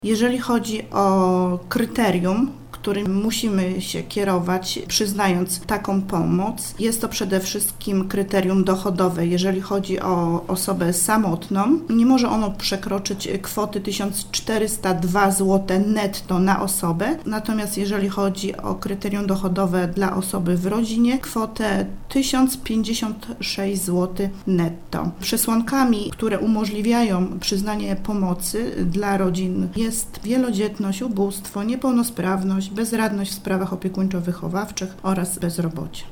Jeżeli chodzi o kryterium, którym musimy się kierować, przyznając taką pomoc, jest to przede wszystkim kryterium dochodowe. Jeżeli chodzi o osobę samotną, nie może ono przekroczyć kwoty 1402 zł netto na osobę. Natomiast jeżeli chodzi o kryterium dochodowe dla osoby w rodzinie, kwotę 1056 zł netto. Przesłankami, które umożliwiają przyznanie pomocy dla rodzin jest wielodzietność, ubóstwo, niepełnosprawność, bezradność w sprawach opiekuńczo-wychowawczych oraz bezrobocie.